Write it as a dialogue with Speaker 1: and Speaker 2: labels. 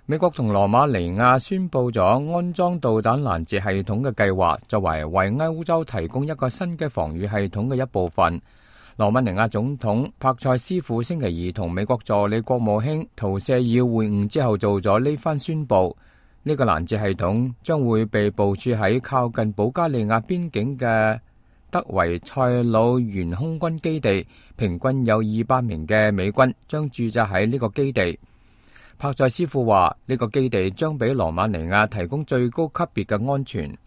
Speaker 1: 美國同羅馬尼亞宣布咗安裝導彈攔截系統嘅計劃，作為為歐洲提供一個新嘅防禦系統嘅一部分。羅馬尼亞總統帕塞斯庫星期二同美國助理國務卿陶謝爾會晤之後做咗呢番宣布。呢個攔截系統將會被部署喺靠近保加利亞邊境嘅德維塞魯原空軍基地，平均有200名嘅美軍將駐紮喺呢個基地。帕塞斯庫話：呢個基地將俾羅馬尼亞提供最高級別嘅安全，